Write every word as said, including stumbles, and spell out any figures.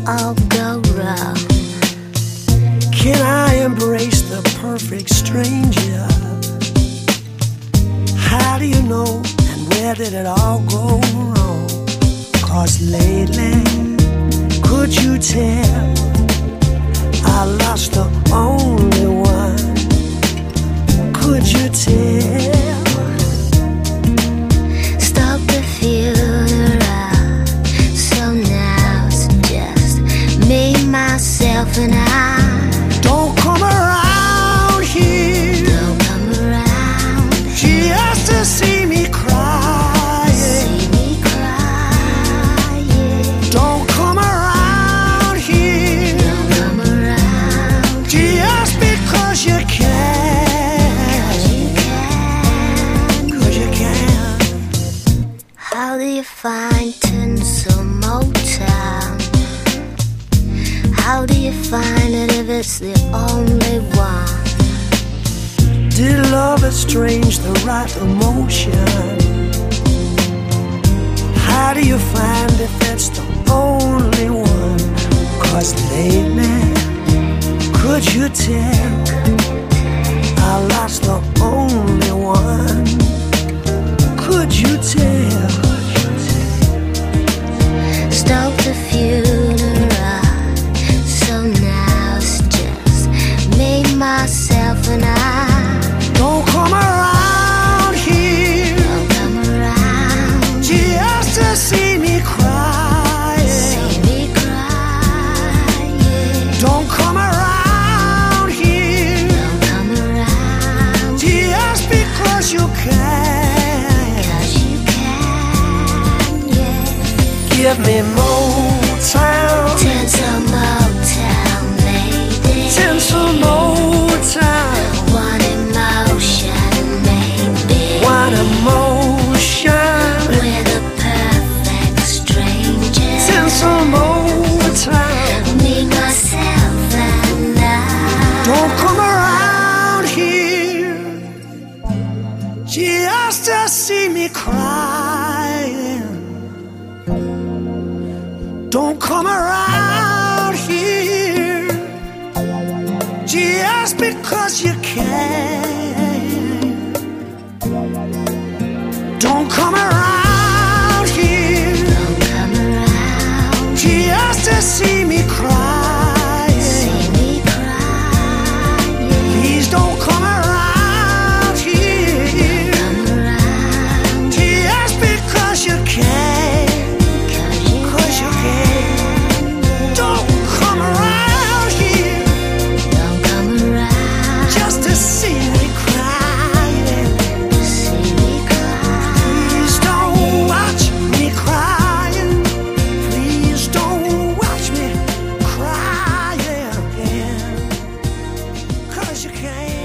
all go wrong? Can I embrace the perfect stranger? How do you know, and where did it all go wrong? 'Cause lately, could you tell, I lost the only one? Could you tell? Stop the funeral, so now it's just me, myself, and I. Don't come around here. Don't come around. She has to see me crying. See me crying. Don't come around here. Don't come around. Just because you can. 'Cause you can. 'Cause you can. How do you find Tinsel Motown? How do you find it if it's the only one? Did love exchange the right emotion? How do you find if it's the only one? 'Cause lately, could you tell, I lost the only one? Could you tell? Stop the funeral, so now it's just me, myself, and I. Don't come around here. Don't come around. She has to see me crying. See me crying. Don't come around here. Don't come around. Just because you can. 'Cause you can, yeah. Give me Motown. Tinsel Motown, lady. Tinsel Motown. One emotion, maybe. One emotion. We're the perfect strangers. Tinsel Motown. Me, myself, and I. Don't come around here. Just to see me crying. Don't come around here. Just because you can. Don't come around here. Don't come around. Just to see me crying. See me crying. Please don't come around here. Come around. Just because you can. 'Cause you 'Cause you can. Don't come around here. don't come around. Just to see me crying. See me crying. Please don't watch me crying. Please don't watch me crying again. 'Cause you can.